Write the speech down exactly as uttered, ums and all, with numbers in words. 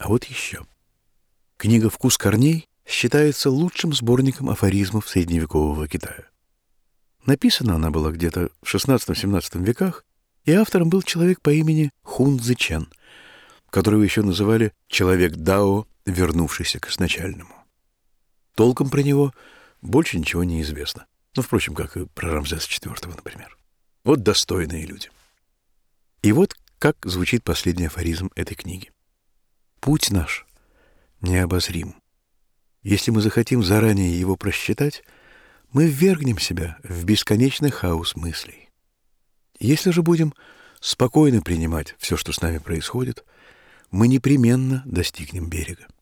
А вот еще. Книга «Вкус корней» считается лучшим сборником афоризмов средневекового Китая. Написана она была где-то в шестнадцатом-семнадцатом веках, и автором был человек по имени Хун Цзы Чен, которого еще называли «человек Дао, вернувшийся к изначальному». Толком про него больше ничего не известно. Ну, впрочем, как и про Рамзеса четвёртого, например. Вот достойные люди. И вот как звучит последний афоризм этой книги. «Путь наш необозрим. Если мы захотим заранее его просчитать, мы ввергнем себя в бесконечный хаос мыслей. Если же будем спокойно принимать все, что с нами происходит, мы непременно достигнем берега.